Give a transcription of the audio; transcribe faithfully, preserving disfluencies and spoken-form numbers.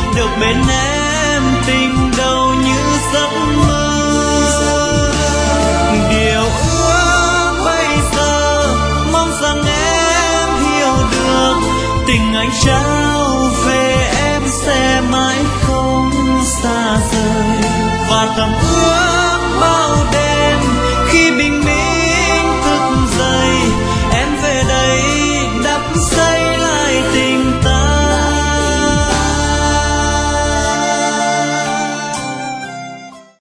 được bên em tình đầu như giấc mơ. Điều ước bây giờ mong rằng em hiểu được, tình anh trao về em sẽ mãi không xa rời, và thầm ước